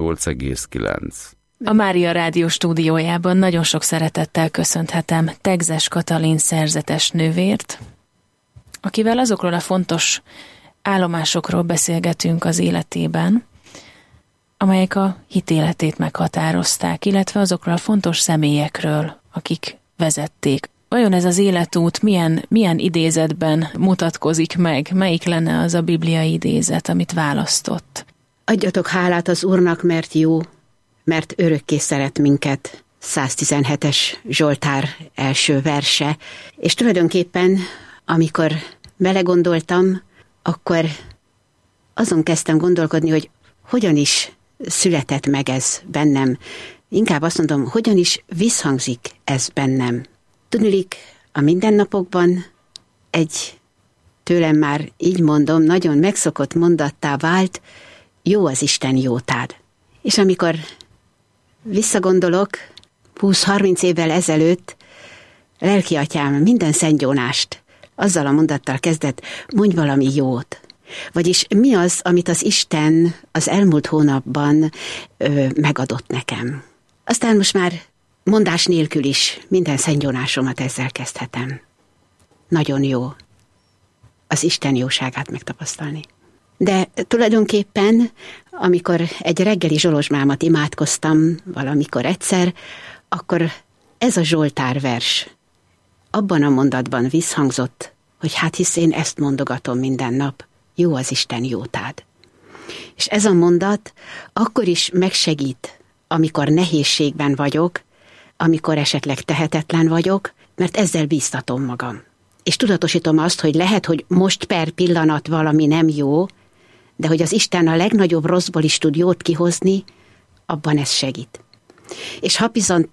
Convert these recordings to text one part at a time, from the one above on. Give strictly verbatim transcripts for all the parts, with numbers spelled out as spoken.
nyolc egész kilenc. A Mária Rádió stúdiójában nagyon sok szeretettel köszönhetem Tegzes Katalin szerzetes nővért, akivel azokról a fontos állomásokról beszélgetünk az életében, amelyek a hitéletét meghatározták, illetve azokról a fontos személyekről, akik vezették. Vajon ez az életút milyen, milyen idézetben mutatkozik meg? Melyik lenne az a bibliai idézet, amit választott? Adjatok hálát az Úrnak, mert jó, mert örökké szeret minket. száztizenhetes Zsoltár első verse. És tulajdonképpen, amikor belegondoltam, akkor azon kezdtem gondolkodni, hogy hogyan is született meg ez bennem. Inkább azt mondom, hogyan is visszhangzik ez bennem. Tudniillik, a mindennapokban egy, tőlem már így mondom, nagyon megszokott mondattá vált, jó az Isten jótád. És amikor visszagondolok, húsz-harminc évvel ezelőtt lelkiatyám minden szentgyónást azzal a mondattal kezdett, mondj valami jót. Vagyis mi az, amit az Isten az elmúlt hónapban ö, megadott nekem. Aztán most már mondás nélkül is minden szentgyónásomat ezzel kezdhetem. Nagyon jó az Isten jóságát megtapasztalni. De tulajdonképpen, amikor egy reggeli zsolozsmámat imádkoztam valamikor egyszer, akkor ez a Zsoltár vers abban a mondatban visszhangzott, hogy hát hisz én ezt mondogatom minden nap, jó az Isten jótád. És ez a mondat akkor is megsegít, amikor nehézségben vagyok, amikor esetleg tehetetlen vagyok, mert ezzel bíztatom magam. És tudatosítom azt, hogy lehet, hogy most per pillanat valami nem jó, de hogy az Isten a legnagyobb rosszból is tud jót kihozni, abban ez segít. És ha viszont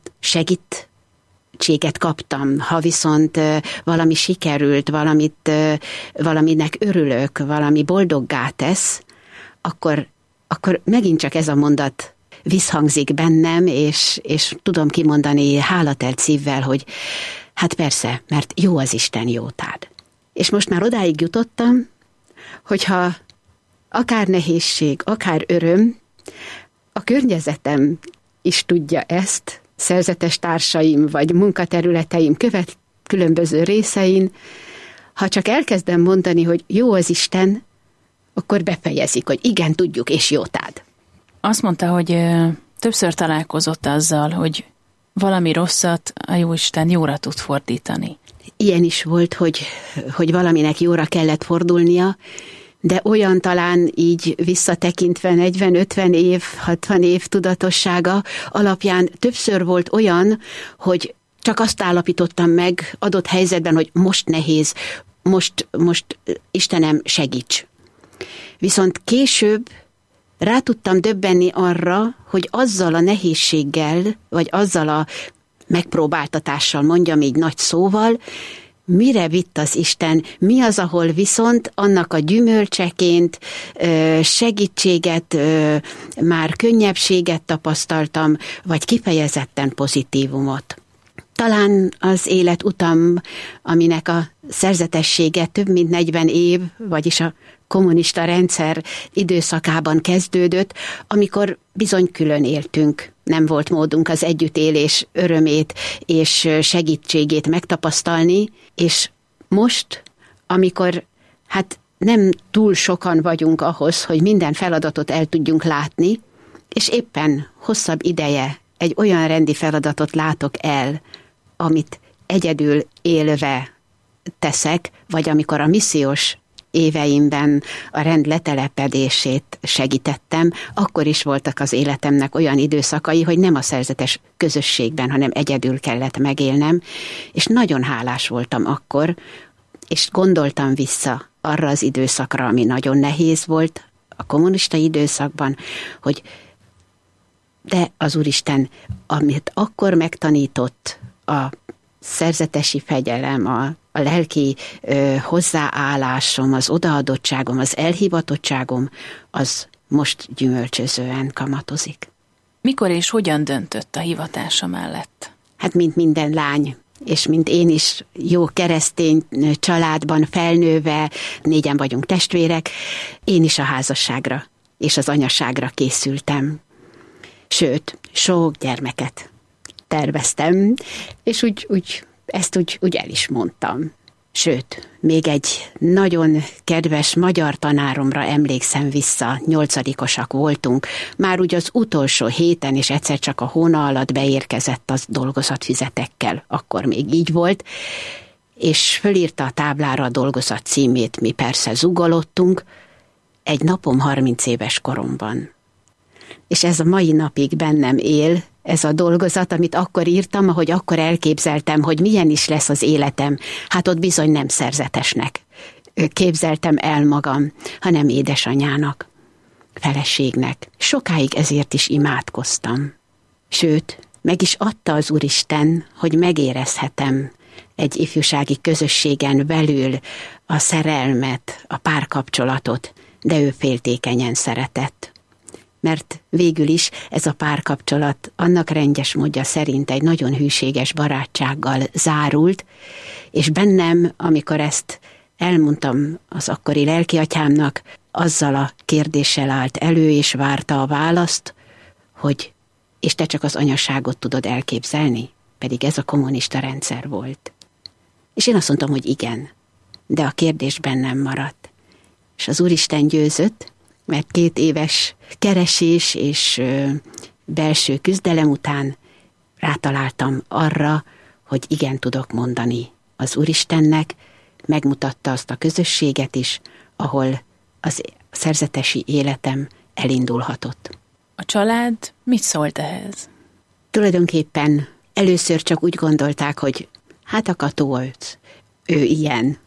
segítséget kaptam, ha viszont valami sikerült, valamit, valaminek örülök, valami boldoggá tesz, akkor, akkor megint csak ez a mondat visszhangzik bennem, és, és tudom kimondani hálatelt szívvel, hogy hát persze, mert jó az Isten jótád. És most már odáig jutottam, hogyha akár nehézség, akár öröm, a környezetem is tudja ezt, szerzetes társaim vagy munkaterületeim követ különböző részein, ha csak elkezdem mondani, hogy jó az Isten, akkor befejezik, hogy igen, tudjuk, és jótád. Azt mondta, hogy ö, többször találkozott azzal, hogy valami rosszat a Jóisten jóra tud fordítani. Ilyen is volt, hogy, hogy valaminek jóra kellett fordulnia, de olyan talán így visszatekintve negyven-ötven év, hatvan év tudatossága alapján többször volt olyan, hogy csak azt állapítottam meg adott helyzetben, hogy most nehéz, most, most Istenem segíts. Viszont később rá tudtam döbbenni arra, hogy azzal a nehézséggel, vagy azzal a megpróbáltatással, mondjam így nagy szóval, mire vitt az Isten, mi az, ahol viszont annak a gyümölcseként segítséget, már könnyebbséget tapasztaltam, vagy kifejezetten pozitívumot. Talán az életutam, aminek a szerzetessége több mint negyven év, vagyis a kommunista rendszer időszakában kezdődött, amikor bizony külön éltünk. Nem volt módunk az együttélés örömét és segítségét megtapasztalni, és most, amikor hát nem túl sokan vagyunk ahhoz, hogy minden feladatot el tudjunk látni, és éppen hosszabb ideje egy olyan rendi feladatot látok el, amit egyedül élve teszek, vagy amikor a missziós éveimben a rend letelepedését segítettem, akkor is voltak az életemnek olyan időszakai, hogy nem a szerzetes közösségben, hanem egyedül kellett megélnem, és nagyon hálás voltam akkor, és gondoltam vissza arra az időszakra, ami nagyon nehéz volt a kommunista időszakban, hogy de az Úristen, amit akkor megtanított, a szerzetesi fegyelem, a, a lelki ö, hozzáállásom, az odaadottságom, az elhivatottságom, az most gyümölcsözően kamatozik. Mikor és hogyan döntött a hivatása mellett? Hát mint minden lány, és mint én is jó keresztény családban felnőve, négyen vagyunk testvérek, én is a házasságra és az anyaságra készültem. Sőt, sok gyermeket terveztem, és úgy, úgy, ezt úgy, úgy el is mondtam. Sőt, még egy nagyon kedves magyar tanáromra emlékszem vissza, nyolcadikosak voltunk, már úgy az utolsó héten, és egyszer csak a hóna alatt beérkezett az dolgozatfüzetekkel, akkor még így volt, és fölírta a táblára a dolgozat címét, mi persze zugolottunk, egy napom harminc éves koromban. És ez a mai napig bennem él, ez a dolgozat, amit akkor írtam, ahogy akkor elképzeltem, hogy milyen is lesz az életem, hát ott bizony nem szerzetesnek képzeltem el magam, hanem édesanyának, feleségnek. Sokáig ezért is imádkoztam. Sőt, meg is adta az Úristen, hogy megérezhetem egy ifjúsági közösségen belül a szerelmet, a párkapcsolatot, de ő féltékenyen szeretett. Mert végül is ez a párkapcsolat annak rendes módja szerint egy nagyon hűséges barátsággal zárult, és bennem, amikor ezt elmondtam az akkori lelkiatyámnak, azzal a kérdéssel állt elő, és várta a választ, hogy és te csak az anyaságot tudod elképzelni? Pedig ez a kommunista rendszer volt. És én azt mondtam, hogy igen, de a kérdés bennem maradt. És az Úristen győzött, mert két éves keresés és ö, belső küzdelem után rátaláltam arra, hogy igen tudok mondani az Úristennek, megmutatta azt a közösséget is, ahol az szerzetesi életem elindulhatott. A család mit szólt ehhez? Tulajdonképpen először csak úgy gondolták, hogy hát a Katolc, ő ilyen,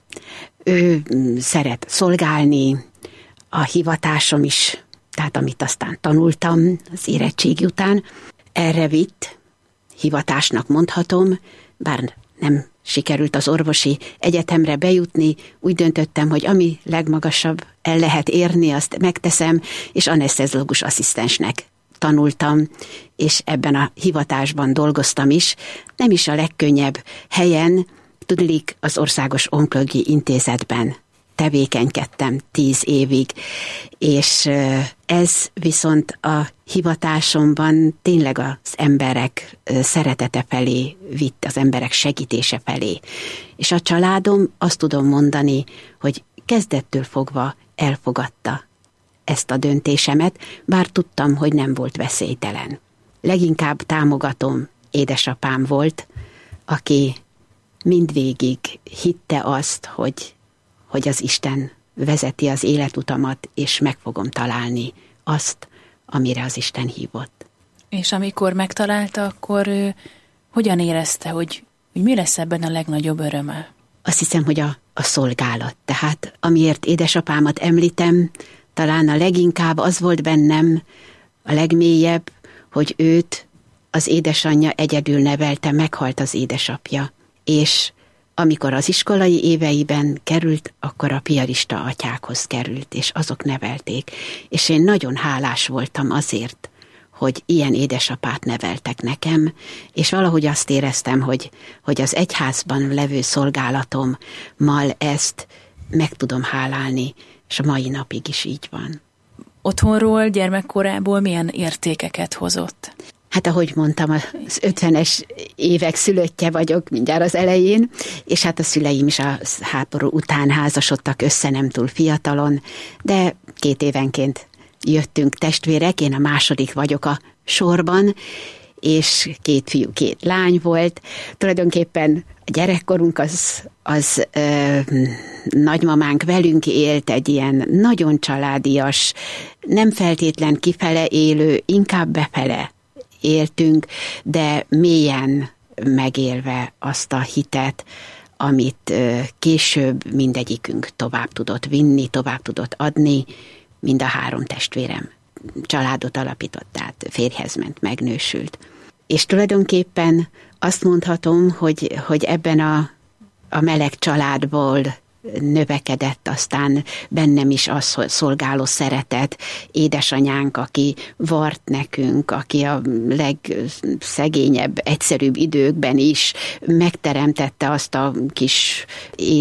ő szeret szolgálni, a hivatásom is, tehát amit aztán tanultam az érettségi után, erre vitt, hivatásnak mondhatom, bár nem sikerült az orvosi egyetemre bejutni, úgy döntöttem, hogy ami legmagasabb el lehet érni, azt megteszem, és aneszteziológus asszisztensnek tanultam, és ebben a hivatásban dolgoztam is. Nem is a legkönnyebb helyen, tudniillik az Országos Onkológiai Intézetben tevékenykedtem tíz évig, és ez viszont a hivatásomban tényleg az emberek szeretete felé vitt, az emberek segítése felé. És a családom, azt tudom mondani, hogy kezdettől fogva elfogadta ezt a döntésemet, bár tudtam, hogy nem volt veszélytelen. Leginkább támogatom édesapám volt, aki mindvégig hitte azt, hogy hogy az Isten vezeti az életutamat, és meg fogom találni azt, amire az Isten hívott. És amikor megtalálta, akkor ő hogyan érezte, hogy, hogy mi lesz ebben a legnagyobb öröme? Azt hiszem, hogy a, a szolgálat. Tehát amiért édesapámat említem, talán a leginkább az volt bennem, a legmélyebb, hogy őt az édesanyja egyedül nevelte, meghalt az édesapja. És amikor az iskolai éveiben került, akkor a piarista atyákhoz került, és azok nevelték. És én nagyon hálás voltam azért, hogy ilyen édesapát neveltek nekem, és valahogy azt éreztem, hogy, hogy az egyházban levő szolgálatommal ezt meg tudom hálálni, és a mai napig is így van. Otthonról, gyermekkorából milyen értékeket hozott? Hát ahogy mondtam, az ötvenes évek szülöttje vagyok mindjárt az elején, és hát a szüleim is a háború után házasodtak össze, nem túl fiatalon, de két évenként jöttünk testvérek, én a második vagyok a sorban, és két fiú, két lány volt. Tulajdonképpen a gyerekkorunk az, az ö, nagymamánk velünk élt, egy ilyen nagyon családias, nem feltétlen kifele élő, inkább befele éltünk, de mélyen megélve azt a hitet, amit később mindegyikünk tovább tudott vinni, tovább tudott adni, mind a három testvérem családot alapított, tehát férjhez ment, megnősült. És tulajdonképpen azt mondhatom, hogy, hogy ebben a, a meleg családból növekedett aztán bennem is az, hogy szolgáló szeretet, édesanyánk, aki vart nekünk, aki a legszegényebb, egyszerűbb időkben is megteremtette azt a kis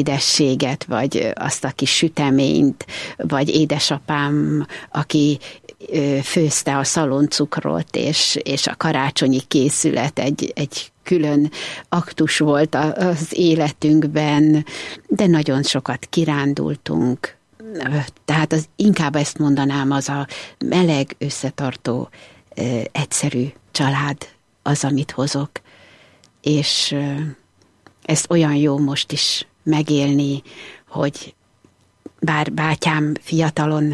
édességet, vagy azt a kis süteményt, vagy édesapám, aki főzte a szaloncukrot, és, és a karácsonyi készület egy, egy külön aktus volt az életünkben, de nagyon sokat kirándultunk. Tehát az, inkább ezt mondanám, az a meleg, összetartó, egyszerű család az, amit hozok. És ezt olyan jó most is megélni, hogy bár bátyám fiatalon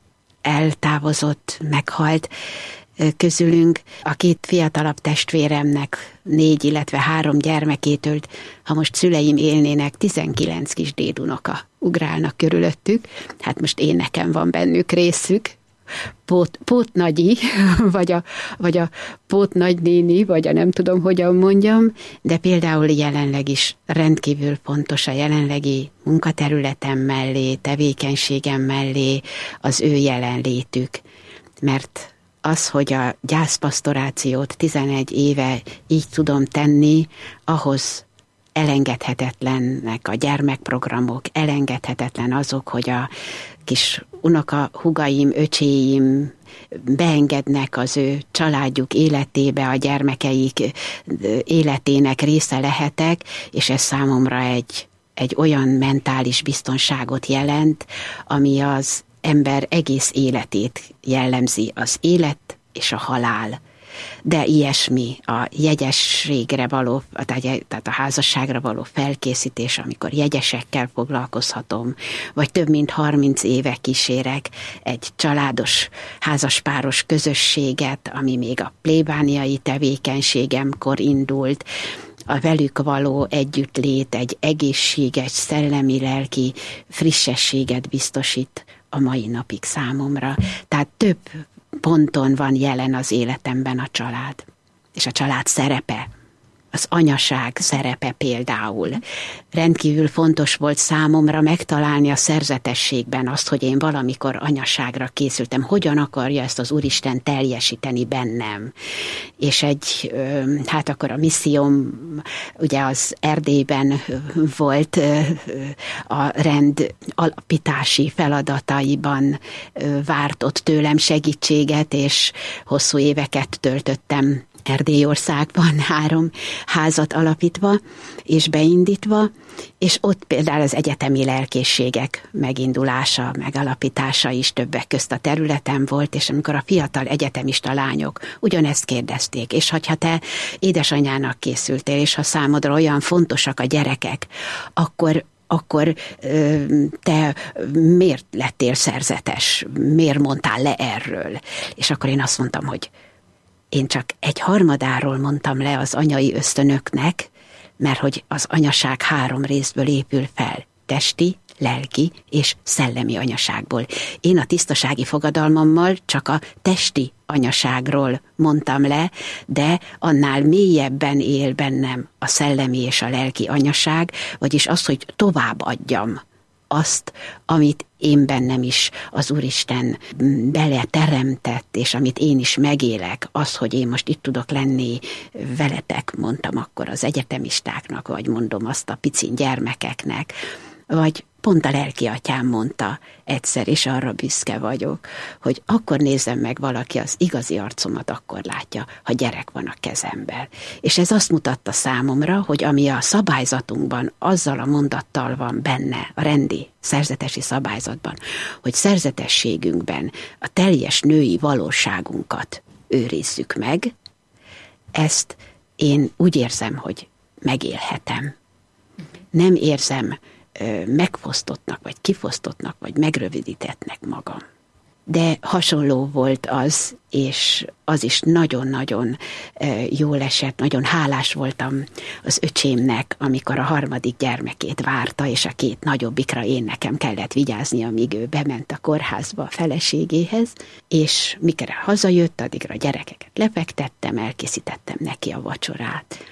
eltávozott, meghalt közülünk, a két fiatalabb testvéremnek négy, illetve három gyermekétől, ha most szüleim élnének, tizenkilenc kis dédunoka ugrálnak körülöttük, hát most én nekem van bennük részük, Pót, pótnagyi, vagy a, vagy a pótnagynéni, vagy a nem tudom, hogyan mondjam, de például jelenleg is rendkívül fontos a jelenlegi munkaterületem mellé, tevékenységem mellé az ő jelenlétük. Mert az, hogy a gyászpasztorációt tizenegy éve így tudom tenni, ahhoz elengedhetetlenek a gyermekprogramok, elengedhetetlen azok, hogy a kis unoka, hugaim, öcséim beengednek az ő családjuk életébe, a gyermekeik életének része lehetek, és ez számomra egy, egy olyan mentális biztonságot jelent, ami az ember egész életét jellemzi, az élet és a halál. De ilyesmi a jegyességre való, tehát a házasságra való felkészítés, amikor jegyesekkel foglalkozhatom, vagy több mint harminc éve kísérek egy családos, házaspáros közösséget, ami még a plébániai tevékenységemkor indult, a velük való együttlét egy egészséges, szellemi, lelki frissességet biztosít a mai napig számomra. Tehát több ponton van jelen az életemben a család, és a család szerepe, az anyaság szerepe például. Rendkívül fontos volt számomra megtalálni a szerzetességben azt, hogy én valamikor anyaságra készültem, hogyan akarja ezt az Úristen teljesíteni bennem. És egy, hát akkor a misszióm, ugye az Erdélyben volt a rend alapítási feladataiban, várt ott tőlem segítséget, és hosszú éveket töltöttem Erdélyországban, három házat alapítva és beindítva, és ott például az egyetemi lelkészségek megindulása, megalapítása is többek közt a területen volt, és amikor a fiatal egyetemista lányok ugyanezt kérdezték, és hogyha te édesanyának készültél, és ha számodra olyan fontosak a gyerekek, akkor akkor te miért lettél szerzetes? Miért mondtál le erről? És akkor én azt mondtam, hogy én csak egy harmadáról mondtam le az anyai ösztönöknek, mert hogy az anyaság három részből épül fel. Testi, lelki és szellemi anyaságból. Én a tisztasági fogadalmammal csak a testi anyaságról mondtam le, de annál mélyebben él bennem a szellemi és a lelki anyaság, vagyis az, hogy továbbadjam azt, amit én bennem is az Úristen beleteremtett, és amit én is megélek, az, hogy én most itt tudok lenni veletek, mondtam akkor az egyetemistáknak, vagy mondom azt a picin gyermekeknek, vagy pont a lelki atyám mondta egyszer, és arra büszke vagyok, hogy akkor nézem meg valaki az igazi arcomat, akkor látja, ha gyerek van a kezemben. És ez azt mutatta számomra, hogy ami a szabályzatunkban, azzal a mondattal van benne, a rendi, szerzetesi szabályzatban, hogy szerzetességünkben a teljes női valóságunkat őrizzük meg, ezt én úgy érzem, hogy megélhetem. Nem érzem megfosztottnak, vagy kifosztottnak, vagy megrövidítettnek magam. De hasonló volt az, és az is nagyon-nagyon jól esett, nagyon hálás voltam az öcsémnek, amikor a harmadik gyermekét várta, és a két nagyobbikra én nekem kellett vigyázni, amíg ő bement a kórházba a feleségéhez, és mikor hazajött, addigra a gyerekeket lefektettem, elkészítettem neki a vacsorát.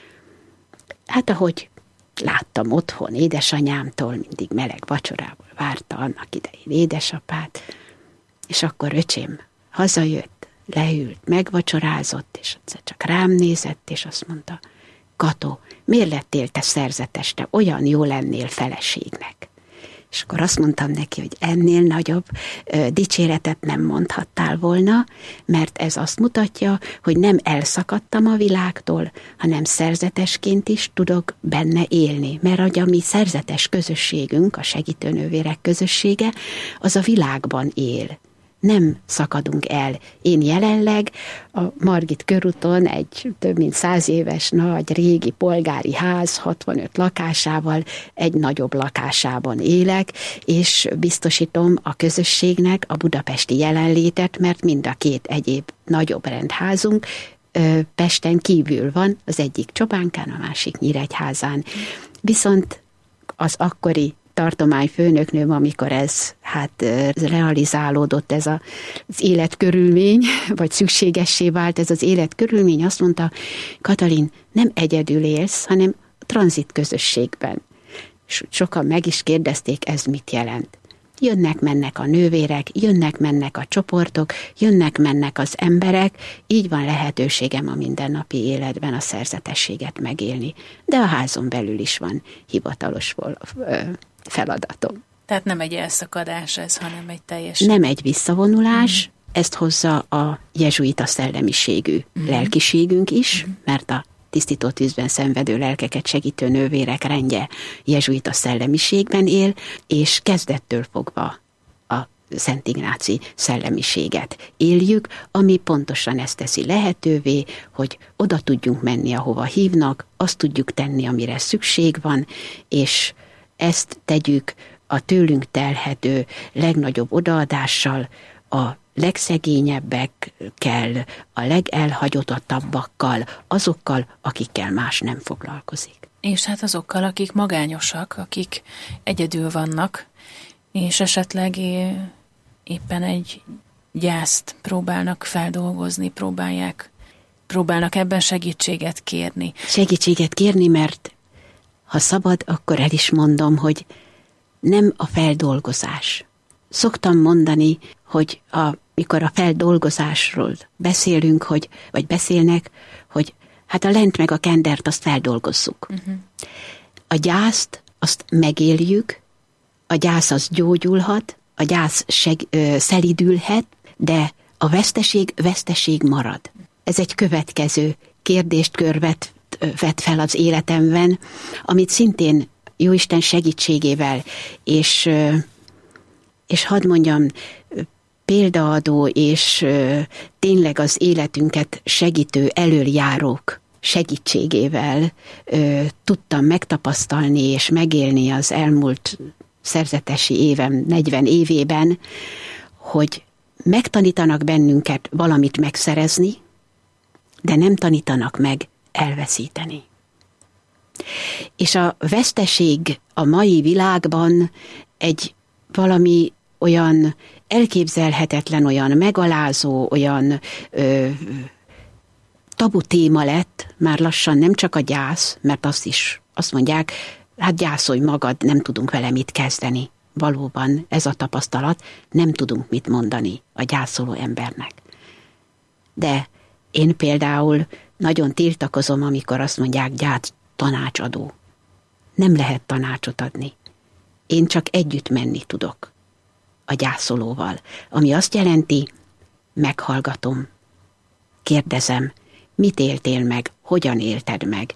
Hát ahogy láttam otthon édesanyámtól, mindig meleg vacsorából várta annak idején édesapát, és akkor öcsém hazajött, leült, megvacsorázott, és egyszer csak rám nézett, és azt mondta, Kató, miért lettél te szerzetes, te olyan jó lennél feleségnek? És akkor azt mondtam neki, hogy ennél nagyobb ö, dicséretet nem mondhattál volna, mert ez azt mutatja, hogy nem elszakadtam a világtól, hanem szerzetesként is tudok benne élni. Mert a mi szerzetes közösségünk, a segítőnővérek közössége, az a világban él. Nem szakadunk el. Én jelenleg a Margit körúton egy több mint száz éves nagy régi polgári ház hatvanöt lakásával egy nagyobb lakásában élek, és biztosítom a közösségnek a budapesti jelenlétet, mert mind a két egyéb nagyobb rendházunk Pesten kívül van, az egyik Csobánkán, a másik Nyíregyházán. Viszont az akkori tartományfőnöknőm, amikor ez hát realizálódott, ez a, az életkörülmény, vagy szükségessé vált ez az életkörülmény, azt mondta, Katalin, nem egyedül élsz, hanem tranzit közösségben. És sokan meg is kérdezték, ez mit jelent. Jönnek-mennek a nővérek, jönnek-mennek a csoportok, jönnek-mennek az emberek, így van lehetőségem a mindennapi életben a szerzetességet megélni. De a házon belül is van hivatalos feladatom. Tehát nem egy elszakadás ez, hanem egy teljes... Nem egy visszavonulás, mm. ezt hozza a jezsuita szellemiségű mm. lelkiségünk is, mm. mert a tisztító tűzben szenvedő lelkeket segítő nővérek rendje jezsuita szellemiségben él, és kezdettől fogva a Szent Ignáci szellemiséget éljük, ami pontosan ezt teszi lehetővé, hogy oda tudjunk menni, ahova hívnak, azt tudjuk tenni, amire szükség van, és ezt tegyük a tőlünk telhető legnagyobb odaadással, a legszegényebbekkel, a legelhagyottabbakkal, azokkal, akikkel más nem foglalkozik. És hát azokkal, akik magányosak, akik egyedül vannak, és esetleg éppen egy gyászt próbálnak feldolgozni, próbálják, próbálnak ebben segítséget kérni. Segítséget kérni, mert ha szabad, akkor el is mondom, hogy nem a feldolgozás. Szoktam mondani, hogy a, mikor a feldolgozásról beszélünk, hogy, vagy beszélnek, hogy hát a lent meg a kendert azt feldolgozzuk. Uh-huh. A gyászt azt megéljük, a gyász az gyógyulhat, a gyász seg, ö, szelidülhet, de a veszteség veszteség marad. Ez egy következő kérdést körvet vett fel az életemben, amit szintén Jóisten segítségével, és, és hadd mondjam, példaadó és tényleg az életünket segítő elöljárók segítségével tudtam megtapasztalni és megélni az elmúlt szerzetesi évem, negyven évében, hogy megtanítanak bennünket valamit megszerezni, de nem tanítanak meg elveszíteni. És a veszteség a mai világban egy valami olyan elképzelhetetlen, olyan megalázó, olyan ö, tabu téma lett, már lassan nem csak a gyász, mert azt is, azt mondják, hát gyászolj magad, nem tudunk vele mit kezdeni. Valóban ez a tapasztalat, nem tudunk mit mondani a gyászoló embernek. De én például nagyon tiltakozom, amikor azt mondják, gyász tanácsadó. Nem lehet tanácsot adni. Én csak együtt menni tudok a gyászolóval, ami azt jelenti, meghallgatom, kérdezem, mit éltél meg, hogyan élted meg.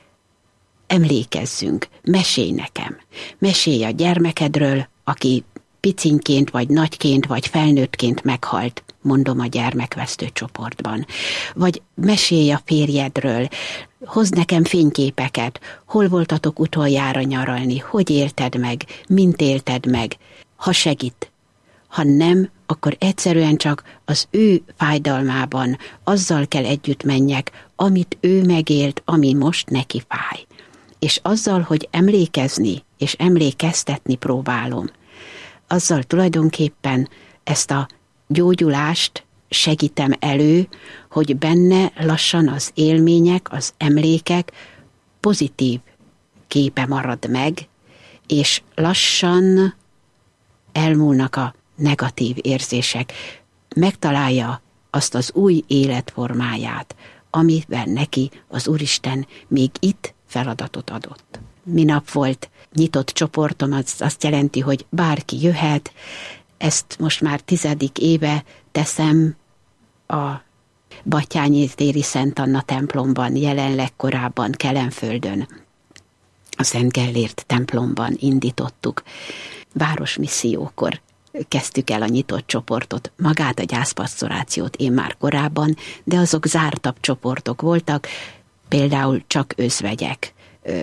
Emlékezzünk, mesélj nekem. Mesélj a gyermekedről, aki picinként, vagy nagyként, vagy felnőttként meghalt, mondom a gyermekvesztő csoportban. Vagy mesélj a férjedről, hozd nekem fényképeket, hol voltatok utoljára nyaralni, hogy élted meg, mint élted meg, ha segít. Ha nem, akkor egyszerűen csak az ő fájdalmában azzal kell együtt menjek, amit ő megélt, ami most neki fáj. És azzal, hogy emlékezni és emlékeztetni próbálom, azzal tulajdonképpen ezt a gyógyulást segítem elő, hogy benne lassan az élmények, az emlékek pozitív képe marad meg, és lassan elmúlnak a negatív érzések. Megtalálja azt az új életformáját, amiben neki az Úristen még itt feladatot adott. Minap volt nyitott csoportom az azt jelenti, hogy bárki jöhet. Ezt most már tizedik éve teszem a Batthyány téri Szent Anna templomban, jelenleg korábban Kelenföldön, a Szent Gellért templomban indítottuk. Városmissziókor kezdtük el a nyitott csoportot, magát a gyászpastorációt én már korábban, de azok zártabb csoportok voltak, például csak özvegyek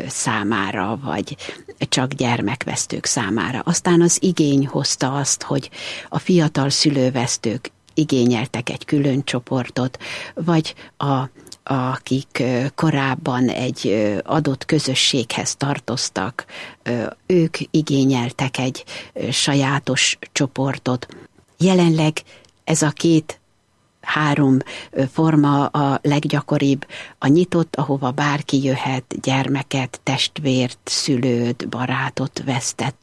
számára, vagy csak gyermekvesztők számára. Aztán az igény hozta azt, hogy a fiatal szülővesztők igényeltek egy külön csoportot, vagy a, akik korábban egy adott közösséghez tartoztak, ők igényeltek egy sajátos csoportot. Jelenleg ez a két három forma a leggyakoribb, a nyitott, ahova bárki jöhet, gyermeket, testvért, szülőt, barátot vesztett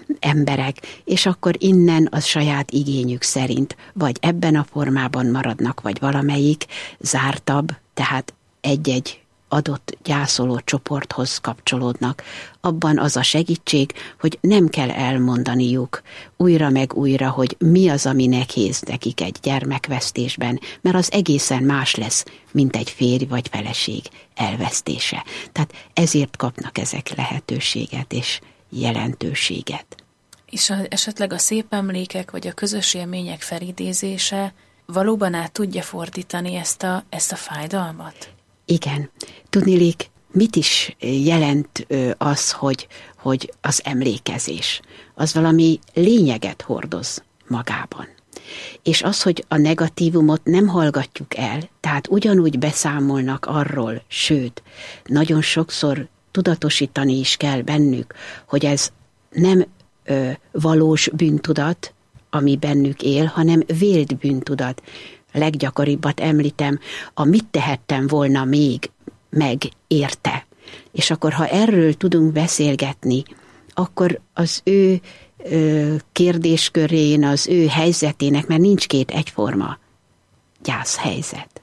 emberek, és akkor innen az saját igényük szerint, vagy ebben a formában maradnak, vagy valamelyik zártabb, tehát egy-egy adott gyászoló csoporthoz kapcsolódnak. Abban az a segítség, hogy nem kell elmondaniuk újra meg újra, hogy mi az, ami nehéz nekik egy gyermekvesztésben, mert az egészen más lesz, mint egy férj vagy feleség elvesztése. Tehát ezért kapnak ezek lehetőséget és jelentőséget. És a, esetleg a szép emlékek vagy a közös élmények felidézése valóban át tudja fordítani ezt a, ezt a fájdalmat? Igen. Tudniillik, mit is jelent az, hogy, hogy az emlékezés? Az valami lényeget hordoz magában. És az, hogy a negatívumot nem hallgatjuk el, tehát ugyanúgy beszámolnak arról, sőt, nagyon sokszor tudatosítani is kell bennük, hogy ez nem ö, valós bűntudat, ami bennük él, hanem vélt bűntudat. A leggyakoribbat említem, a mit tehettem volna még meg érte. És akkor, ha erről tudunk beszélgetni, akkor az ő ö, kérdéskörén, az ő helyzetének, mert nincs két egyforma gyászhelyzet.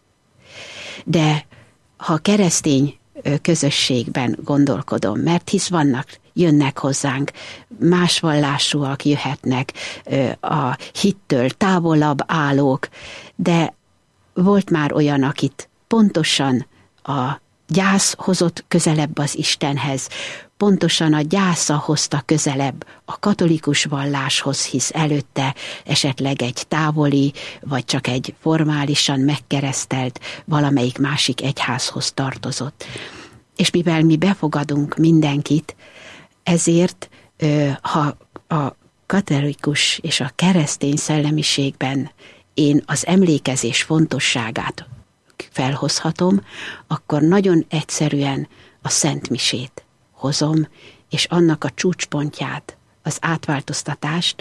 De ha keresztény ö, közösségben gondolkodom, mert hisz vannak, jönnek hozzánk, más vallásúak jöhetnek, ö, a hittől távolabb állók, de volt már olyan, akit pontosan a gyász hozott közelebb az Istenhez, pontosan a gyásza hozta közelebb a katolikus valláshoz, hisz előtte esetleg egy távoli, vagy csak egy formálisan megkeresztelt valamelyik másik egyházhoz tartozott. És mivel mi befogadunk mindenkit, ezért ha a katolikus és a keresztény szellemiségben én az emlékezés fontosságát felhozhatom, akkor nagyon egyszerűen a szentmisét hozom, és annak a csúcspontját, az átváltoztatást,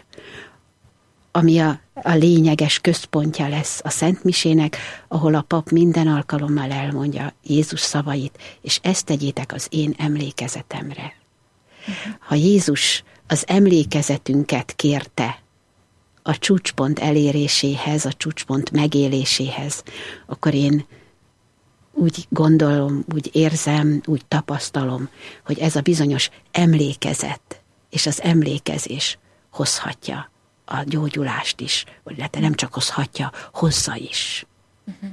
ami a, a lényeges központja lesz a szentmisének, ahol a pap minden alkalommal elmondja Jézus szavait, és ezt tegyétek az én emlékezetemre. Ha Jézus az emlékezetünket kérte a csúcspont eléréséhez, a csúcspont megéléséhez, akkor én úgy gondolom, úgy érzem, úgy tapasztalom, hogy ez a bizonyos emlékezet és az emlékezés hozhatja a gyógyulást is, vagy nem csak hozhatja, hozza is. Uh-huh.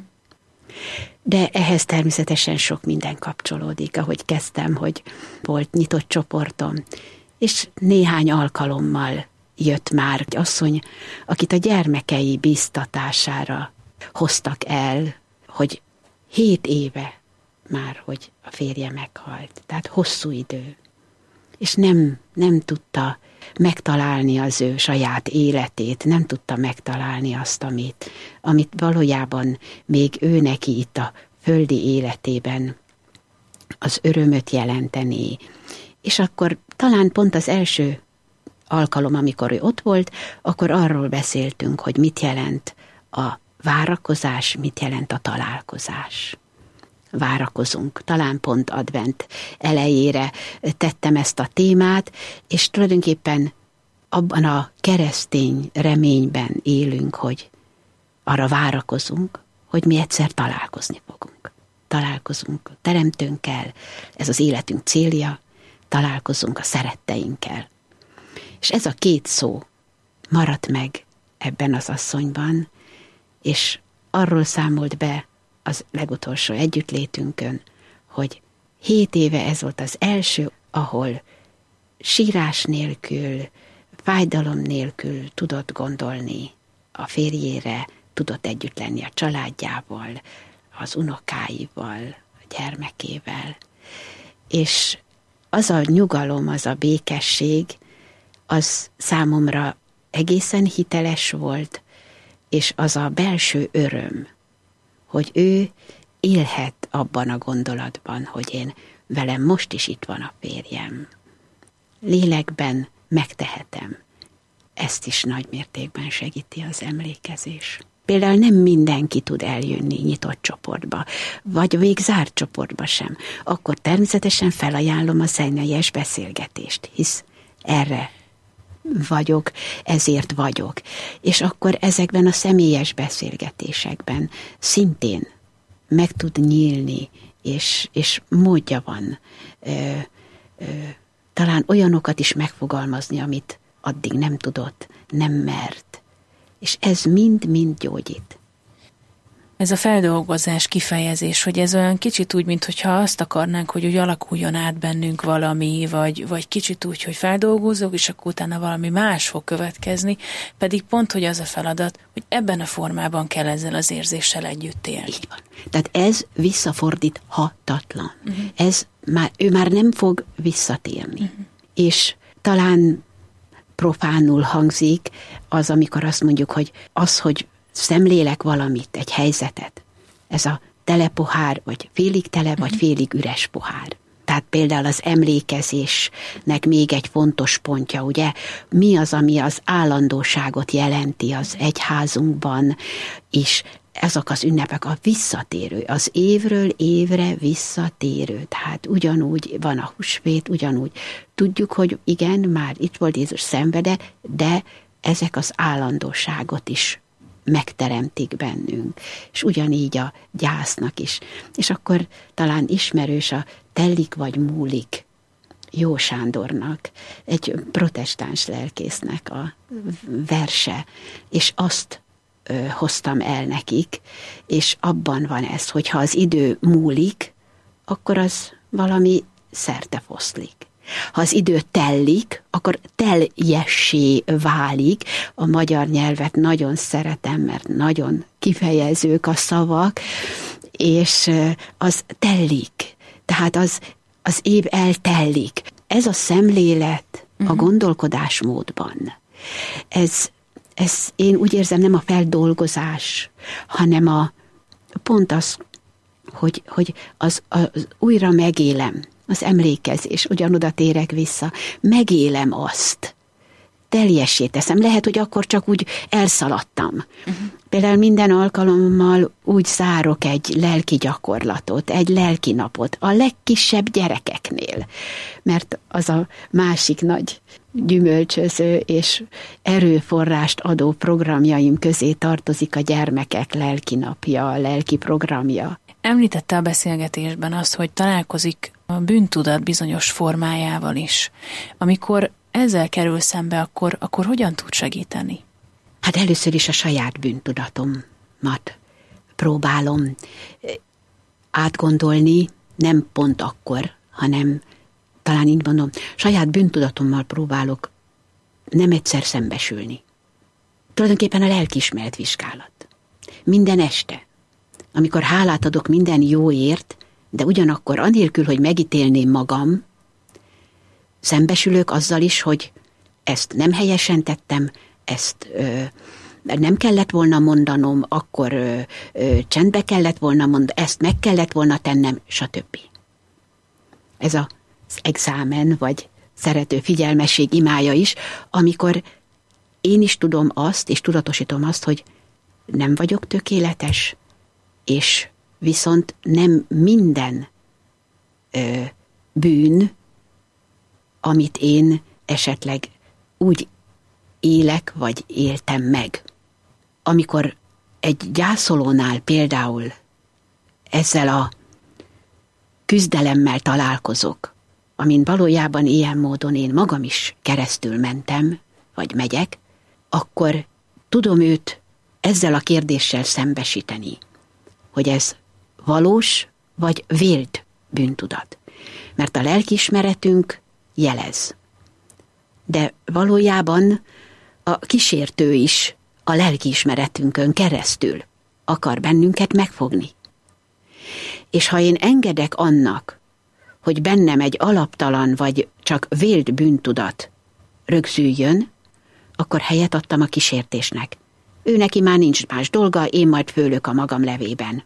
De ehhez természetesen sok minden kapcsolódik, ahogy kezdtem, hogy volt nyitott csoportom, és néhány alkalommal jött már egy asszony, akit a gyermekei bíztatására hoztak el, hogy hét éve már, hogy a férje meghalt. Tehát hosszú idő. És nem, nem tudta megtalálni az ő saját életét, nem tudta megtalálni azt, amit, amit valójában még ő neki itt a földi életében az örömöt jelenteni. És akkor talán pont az első alkalom, amikor ő ott volt, akkor arról beszéltünk, hogy mit jelent a várakozás, mit jelent a találkozás. Várakozunk. Talán pont advent elejére tettem ezt a témát, és tulajdonképpen abban a keresztény reményben élünk, hogy arra várakozunk, hogy mi egyszer találkozni fogunk. Találkozunk a Teremtőnkkel, ez az életünk célja, találkozunk a szeretteinkkel. És ez a két szó maradt meg ebben az asszonyban, és arról számolt be az legutolsó együttlétünkön, hogy hét éve ez volt az első, ahol sírás nélkül, fájdalom nélkül tudott gondolni a férjére, tudott együtt lenni a családjával, az unokáival, a gyermekével. És az a nyugalom, az a békesség, az számomra egészen hiteles volt, és az a belső öröm, hogy ő élhet abban a gondolatban, hogy én velem most is itt van a férjem. Lélekben megtehetem. Ezt is nagy mértékben segíti az emlékezés. Például nem mindenki tud eljönni nyitott csoportba, vagy még zárt csoportba sem. Akkor természetesen felajánlom a személyes beszélgetést, hisz erre vagyok, ezért vagyok. És akkor ezekben a személyes beszélgetésekben szintén meg tud nyílni, és, és módja van ö, ö, talán olyanokat is megfogalmazni, amit addig nem tudott, nem mert. És ez mind-mind gyógyít. Ez a feldolgozás, kifejezés, hogy ez olyan kicsit úgy, mintha azt akarnánk, hogy úgy alakuljon át bennünk valami, vagy, vagy kicsit úgy, hogy feldolgozok, és akkor utána valami más fog következni, pedig pont, hogy az a feladat, hogy ebben a formában kell ezzel az érzéssel együtt élni. Így van. Tehát ez visszafordíthatatlan. Uh-huh. Ez már, ő már nem fog visszatérni. Uh-huh. És talán profánul hangzik az, amikor azt mondjuk, hogy az, hogy szemlélek valamit, egy helyzetet, ez a tele pohár, vagy félig tele, vagy félig üres pohár. Tehát például az emlékezésnek még egy fontos pontja, ugye, mi az, ami az állandóságot jelenti az egyházunkban, és ezek az ünnepek a visszatérő, az évről évre visszatérő. Tehát ugyanúgy van a húsvét, ugyanúgy tudjuk, hogy igen, már itt volt Jézus szenvede, de ezek az állandóságot is megteremtik bennünk. És ugyanígy a gyásznak is. És akkor talán ismerős a Tellik vagy múlik Jó Sándornak, egy protestáns lelkésznek a verse, és azt ö, hoztam el nekik, és abban van ez, hogyha az idő múlik, akkor az valami szertefoszlik. Ha az idő tellik, akkor teljessé válik. A magyar nyelvet nagyon szeretem, mert nagyon kifejezők a szavak, és az tellik. Tehát az, az év eltellik. Ez a szemlélet a gondolkodásmódban. Ez, ez én úgy érzem, nem a feldolgozás, hanem a pont az, hogy, hogy az, az újra megélem. Az emlékezés, ugyanoda térek vissza, megélem azt, teljessé teszem. Lehet, hogy akkor csak úgy elszaladtam. Uh-huh. Például minden alkalommal úgy zárok egy lelki gyakorlatot, egy lelki napot a legkisebb gyerekeknél, mert az a másik nagy gyümölcsöző és erőforrást adó programjaim közé tartozik a gyermekek lelki napja, a lelki programja. Említette a beszélgetésben azt, hogy találkozik a bűntudat bizonyos formájával is. Amikor ezzel kerül szembe, akkor, akkor hogyan tud segíteni? Hát először is a saját bűntudatomat próbálom átgondolni, nem pont akkor, hanem talán így mondom, saját bűntudatommal próbálok nem egyszer szembesülni. Tulajdonképpen a lelkiismeret vizsgálat. Minden este, amikor hálát adok minden jóért, de ugyanakkor anélkül, hogy megítélném magam, szembesülök azzal is, hogy ezt nem helyesen tettem, ezt ö, nem kellett volna mondanom, akkor ö, ö, csendbe kellett volna mondanom, ezt meg kellett volna tennem, stb. Ez az exámen, vagy szerető figyelmesség imája is, amikor én is tudom azt, és tudatosítom azt, hogy nem vagyok tökéletes, és viszont nem minden ö, bűn, amit én esetleg úgy élek, vagy éltem meg. Amikor egy gyászolónál például ezzel a küzdelemmel találkozok, amin valójában ilyen módon én magam is keresztül mentem, vagy megyek, akkor tudom őt ezzel a kérdéssel szembesíteni, hogy ez valós vagy vélt bűntudat. Mert a lelkiismeretünk jelez. De valójában a kísértő is a lelkiismeretünkön keresztül akar bennünket megfogni. És ha én engedek annak, hogy bennem egy alaptalan vagy csak vélt bűntudat rögzüljön, akkor helyet adtam a kísértésnek. Ő neki már nincs más dolga, én majd főlök a magam levében.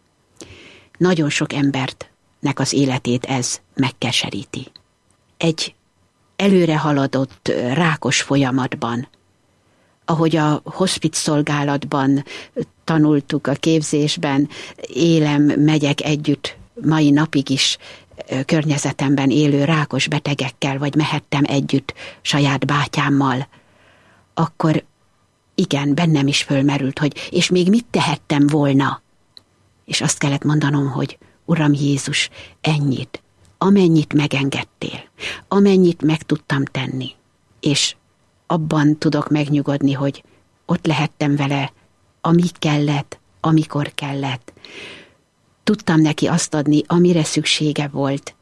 Nagyon sok embertnek az életét ez megkeseríti. Egy előre haladott rákos folyamatban, ahogy a hospic szolgálatban tanultuk a képzésben, élem, megyek együtt mai napig is környezetemben élő rákos betegekkel, vagy mehettem együtt saját bátyámmal, akkor igen, bennem is fölmerült, hogy és még mit tehettem volna? És azt kellett mondanom, hogy Uram Jézus, ennyit, amennyit megengedtél, amennyit meg tudtam tenni, és abban tudok megnyugodni, hogy ott lehettem vele, ami kellett, amikor kellett. Tudtam neki azt adni, amire szüksége volt,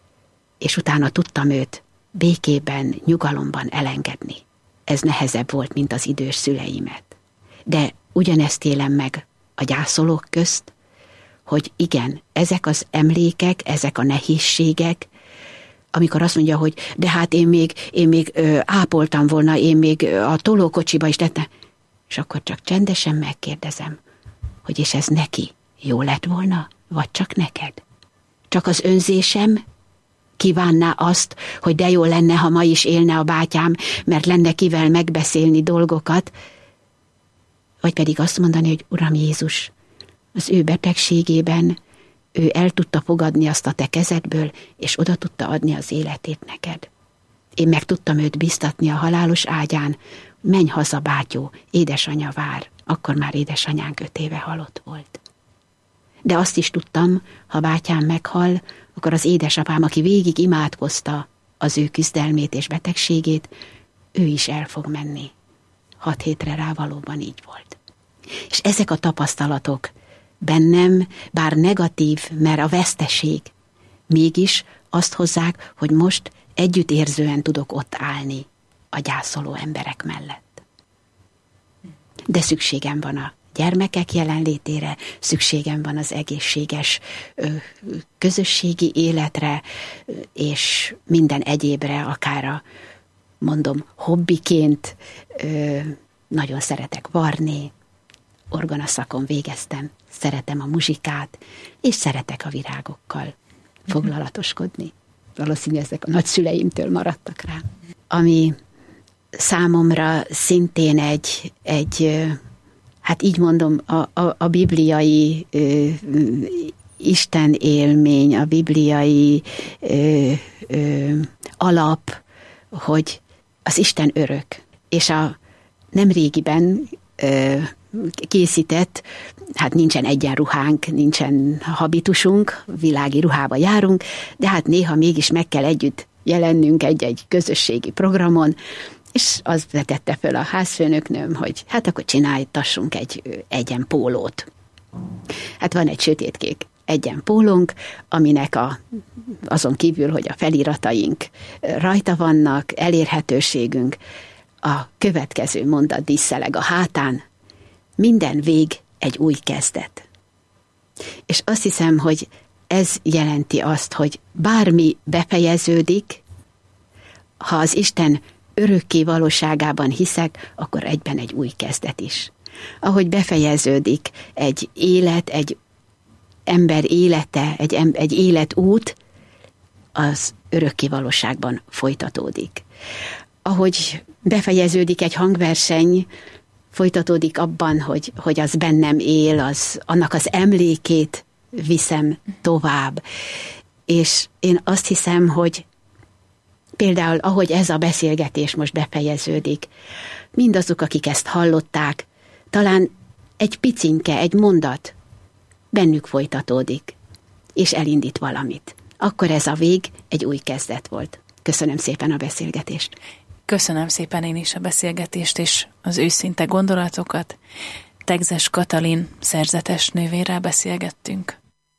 és utána tudtam őt békében, nyugalomban elengedni. Ez nehezebb volt, mint az idős szüleimet. De ugyanezt élem meg a gyászolók közt, hogy igen, ezek az emlékek, ezek a nehézségek, amikor azt mondja, hogy de hát én még, én még ö, ápoltam volna, én még ö, a tolókocsiba is tettem, és akkor csak csendesen megkérdezem, hogy és ez neki jó lett volna, vagy csak neked? Csak az önzésem kívánná azt, hogy de jó lenne, ha ma is élne a bátyám, mert lenne kivel megbeszélni dolgokat, vagy pedig azt mondani, hogy Uram Jézus, az ő betegségében ő el tudta fogadni azt a te kezedből, és oda tudta adni az életét neked. Én meg tudtam őt biztatni a halálos ágyán, menj haza, bátyó, édesanya vár. Akkor már édesanyánk öt éve halott volt. De azt is tudtam, ha bátyám meghal, akkor az édesapám, aki végig imádkozta az ő küzdelmét és betegségét, ő is el fog menni. Hat hétre rá valóban így volt. És ezek a tapasztalatok bennem, bár negatív, mert a veszteség, mégis azt hozzák, hogy most együttérzően tudok ott állni a gyászoló emberek mellett. De szükségem van a gyermekek jelenlétére, szükségem van az egészséges ö, közösségi életre, és minden egyébre, akár a, mondom, hobbiként ö, nagyon szeretek varni, orgonaszakon végeztem, szeretem a muzsikát, és szeretek a virágokkal foglalatoskodni. Valószínűleg ezek a nagyszüleimtől maradtak rám. Ami számomra szintén egy, egy hát így mondom, a, a, a bibliai ö, Isten élmény, a bibliai ö, ö, alap, hogy az Isten örök. És a nemrégiben ö, készített, hát nincsen egyenruhánk, nincsen habitusunk, világi ruhába járunk, de hát néha mégis meg kell együtt jelennünk egy-egy közösségi programon, és az vetette föl a házfőnöknőm, hogy hát akkor csináltassunk egy egyen pólót. Hát van egy sötétkék egyen pólónk, aminek a, azon kívül, hogy a felirataink rajta vannak, elérhetőségünk, a következő mondat díszeleg a hátán: minden vég egy új kezdet. És azt hiszem, hogy ez jelenti azt, hogy bármi befejeződik, ha az Isten örökké valóságában hiszek, akkor egyben egy új kezdet is. Ahogy befejeződik egy élet, egy ember élete, egy, egy életút, az örökké valóságban folytatódik. Ahogy befejeződik egy hangverseny, folytatódik abban, hogy, hogy az bennem él, az, annak az emlékét viszem tovább. És én azt hiszem, hogy például, ahogy ez a beszélgetés most befejeződik, mindazok, akik ezt hallották, talán egy picinke, egy mondat bennük folytatódik, és elindít valamit. akkor ez a vég egy új kezdet volt. Köszönöm szépen a beszélgetést. Köszönöm szépen én is a beszélgetést és az őszinte gondolatokat. Tegzes Katalin szerzetes nővérrel beszélgettünk.